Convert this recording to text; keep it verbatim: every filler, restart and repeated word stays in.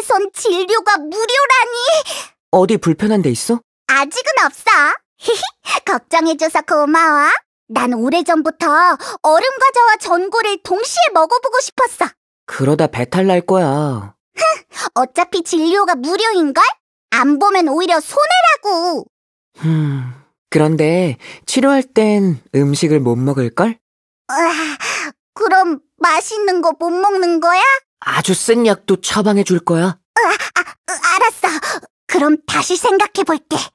병원에선 진료가 무료라니. 어디 불편한 데 있어? 아직은 없어. 걱정해줘서 고마워. 난 오래전부터 얼음 과자와 전골을 동시에 먹어보고 싶었어. 그러다 배탈 날 거야. 어차피 진료가 무료인걸? 안 보면 오히려 손해라고. 음, 그런데 치료할 땐 음식을 못 먹을걸? 으아, 그럼 맛있는 거 못 먹는 거야? 아주 센 약도 처방해 줄 거야. 으, 알았어. 그럼 다시 생각해 볼게.